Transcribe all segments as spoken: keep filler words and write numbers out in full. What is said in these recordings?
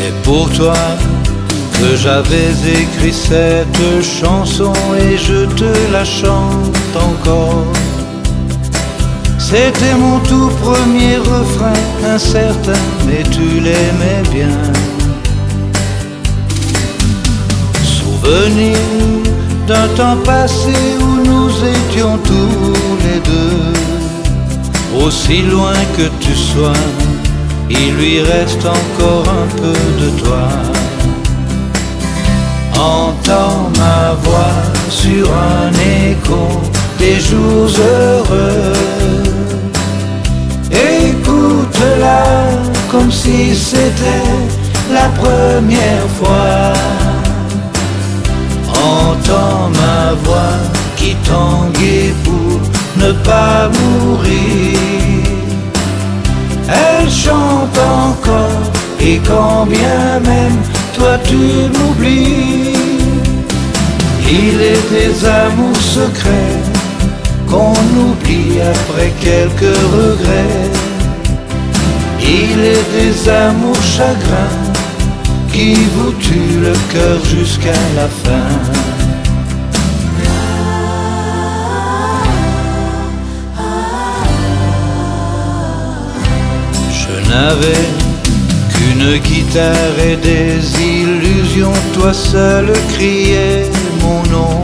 C'est pour toi que j'avais écrit cette chanson et je te la chante encore. C'était mon tout premier refrain, incertain, mais tu l'aimais bien. Souvenir d'un temps passé où nous étions tous les deux. Aussi loin que tu sois, il lui reste encore un peu de toi. Entends ma voix sur un écho des jours heureux. Écoute-la comme si c'était la première fois. Entends ma voix qui tanguait pour ne pas mourir. Elle chante encore et quand bien même toi tu m'oublies. Il est des amours secrets qu'on oublie après quelques regrets. Il est des amours chagrins qui vous tuent le cœur jusqu'à la fin. Je n'avais qu'une guitare et des illusions, toi seul criais mon nom.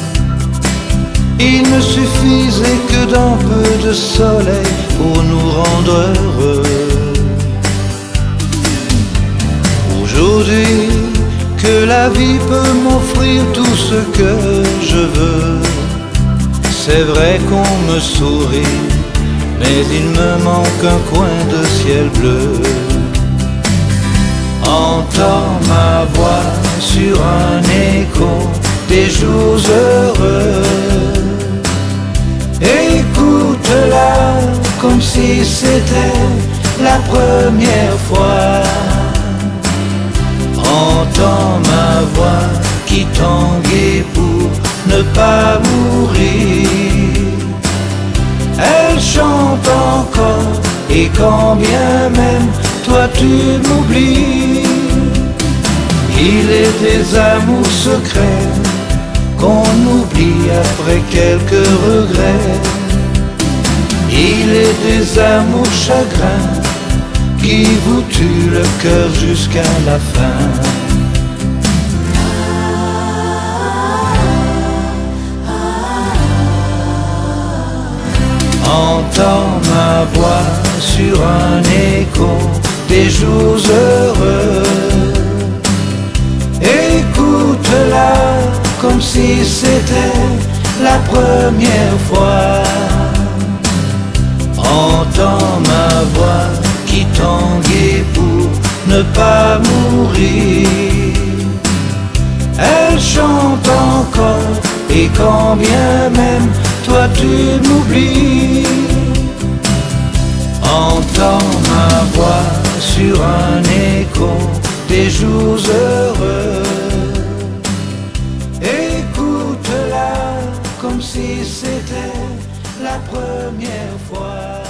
Il ne suffisait que d'un peu de soleil pour nous rendre heureux. Aujourd'hui que la vie peut m'offrir tout ce que je veux, c'est vrai qu'on me sourit, mais il me manque un coin de ciel bleu. Entends ma voix sur un écho des jours heureux. Écoute-la comme si c'était la première fois. Entends ma voix qui tanguait pour ne pas mourir. Elle chante encore et quand bien même toi tu m'oublies. Il est des amours secrets qu'on oublie après quelques regrets. Il est des amours chagrins qui vous tuent le cœur jusqu'à la fin. Entends ma voix sur un écho des jours heureux. Écoute-la comme si c'était la première fois. Entends ma voix qui tanguait pour ne pas mourir. Elle chante encore et quand bien même toi tu m'oublies. Entends ma voix sur un écho des jours heureux. Écoute-la comme si c'était la première fois.